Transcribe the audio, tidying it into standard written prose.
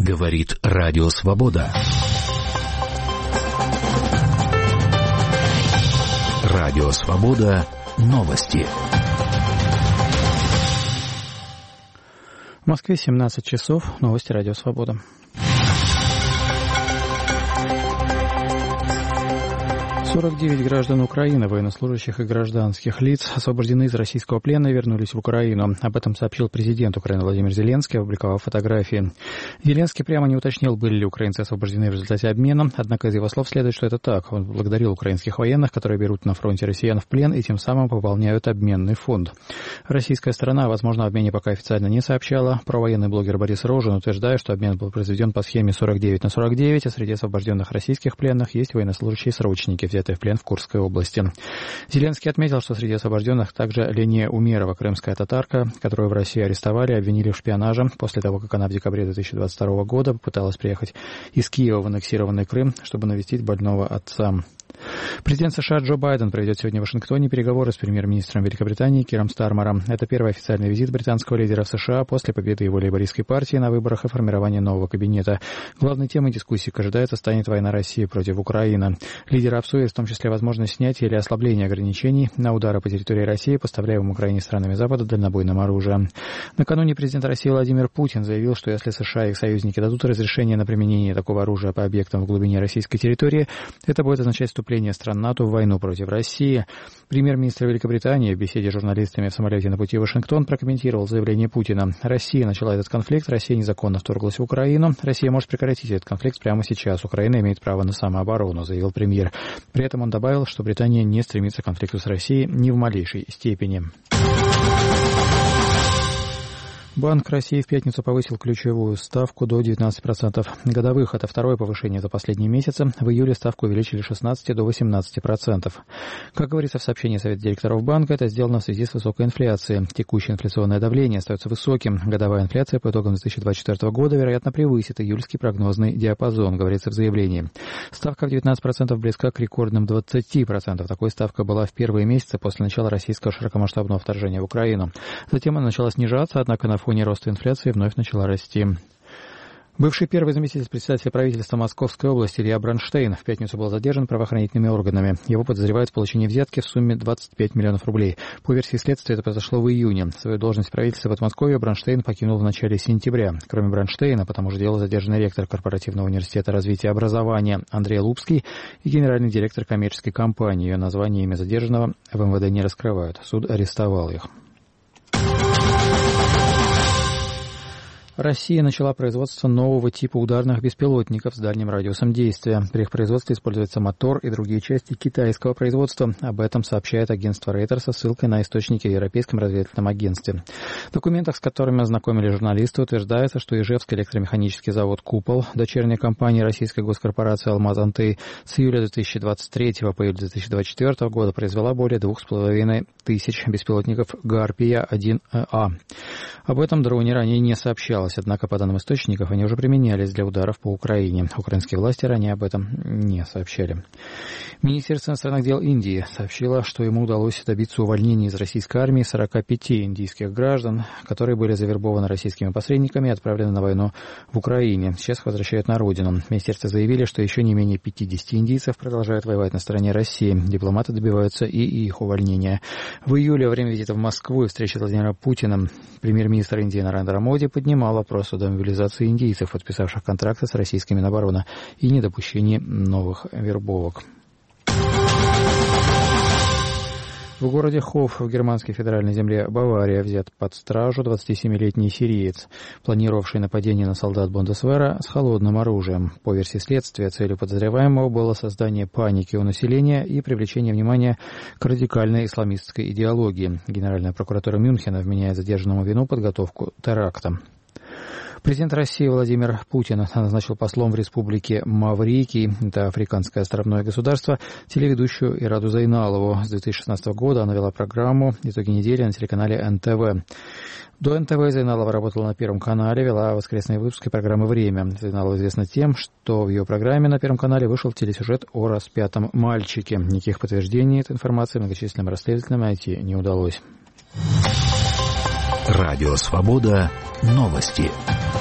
Говорит Радио Свобода. Радио Свобода. Новости. В Москве 17 часов. Новости Радио Свобода. 49 граждан Украины, военнослужащих и гражданских лиц, освобождены из российского плена и вернулись в Украину. Об этом сообщил президент Украины Владимир Зеленский, опубликовав фотографии. Зеленский прямо не уточнил, были ли украинцы освобождены в результате обмена, однако из его слов следует, что это так. Он благодарил украинских военных, которые берут на фронте россиян в плен и тем самым пополняют обменный фонд. Российская сторона, возможно, о обмене пока официально не сообщала. Провоенный блогер Борис Рожин утверждает, что обмен был произведен по схеме 49/49, а среди освобожденных российских пленных есть военнослужащие-срочники, взятые в плен в Курской области. Зеленский отметил, что среди освобожденных также Ления Умерова, крымская татарка, которую в России арестовали и обвинили в шпионаже после того, как она в декабре 2022 года попыталась приехать из Киева в аннексированный Крым, чтобы навестить больного отца. Президент США Джо Байден проведет сегодня в Вашингтоне переговоры с премьер-министром Великобритании Киром Стармером. Это первый официальный визит британского лидера в США после победы его лейбористской партии на выборах и формирования нового кабинета. Главной темой дискуссии, как ожидается, станет война России против Украины. Лидеры обсудят в том числе возможность снятия или ослабления ограничений на удары по территории России, поставляемым Украине странами Запада дальнобойным оружием. Накануне президент России Владимир Путин заявил, что если США и их союзники дадут разрешение на применение такого оружия по объектам в глубине российской территории, это будет означать вступление стран НАТО в войну против России. Премьер-министр Великобритании в беседе с журналистами в самолете на пути в Вашингтон прокомментировал заявление Путина. Россия начала этот конфликт, Россия незаконно вторглась в Украину. Россия может прекратить этот конфликт прямо сейчас. Украина имеет право на самооборону, заявил премьер. При этом он добавил, что Британия не стремится к конфликту с Россией ни в малейшей степени. Банк России в пятницу повысил ключевую ставку до 19% годовых. Это второе повышение за последние месяцы. В июле ставку увеличили с 16 до 18%. Как говорится в сообщении Совета директоров банка, это сделано в связи с высокой инфляцией. Текущее инфляционное давление остается высоким. Годовая инфляция по итогам 2024 года, вероятно, превысит июльский прогнозный диапазон, говорится в заявлении. Ставка в 19% близка к рекордным 20%. Такой ставка была в первые месяцы после начала российского широкомасштабного вторжения в Украину. Затем она начала снижаться, однако на фоне роста инфляции вновь начала расти. Бывший первый заместитель председателя правительства Московской области Илья Бронштейн в пятницу был задержан правоохранительными органами. Его подозревают в получении взятки в сумме 25 миллионов рублей. По версии следствия, это произошло в июне. Свою должность в правительстве в Подмосковье Бронштейн покинул в начале сентября. Кроме Бронштейна, по тому же делу задержан ректор Корпоративного университета развития образования Андрей Лупский и генеральный директор коммерческой компании. Ее название и имя задержанного в МВД не раскрывают. Суд арестовал их. Россия начала производство нового типа ударных беспилотников с дальним радиусом действия. При их производстве используется мотор и другие части китайского производства. Об этом сообщает агентство Reuters со ссылкой на источники в Европейском разведывательном агентстве. В документах, с которыми ознакомили журналисты, утверждается, что Ижевский электромеханический завод «Купол», дочерняя компания российской госкорпорации «Алмаз-Антей», с июля 2023 по июль 2024 года произвела более 2500 беспилотников «Гарпия-1А». Об этом дроне ранее не сообщалось, однако, по данным источников, они уже применялись для ударов по Украине. Украинские власти ранее об этом не сообщали. Министерство иностранных дел Индии сообщило, что ему удалось добиться увольнения из российской армии 45 индийских граждан, которые были завербованы российскими посредниками и отправлены на войну в Украине. Сейчас их возвращают на родину. В министерстве заявили, что еще не менее 50 индийцев продолжают воевать на стороне России. Дипломаты добиваются и их увольнения. В июле, во время визита в Москву и встречи с Владимиром Путиным, премьер-министр Индии Нарендра Моди поднимал вопрос о демобилизации индийцев, подписавших контракты с российской Минобороны, и недопущении новых вербовок. В городе Хоф в германской федеральной земле Бавария взят под стражу 27-летний сириец, планировавший нападение на солдат Бундесвера с холодным оружием. По версии следствия, целью подозреваемого было создание паники у населения и привлечение внимания к радикальной исламистской идеологии. Генеральная прокуратура Мюнхена вменяет задержанному вину подготовку теракта. Президент России Владимир Путин назначил послом в республике Маврикий, это африканское островное государство, телеведущую Ираду Зайналову. С 2016 года она вела программу «Итоги недели» на телеканале НТВ. До НТВ Зайналова работала на Первом канале, вела воскресные выпуски программы «Время». Зайналова известна тем, что в ее программе на Первом канале вышел телесюжет о распятом мальчике. Никаких подтверждений этой информации многочисленным расследователям найти не удалось. Радио «Свобода». Новости.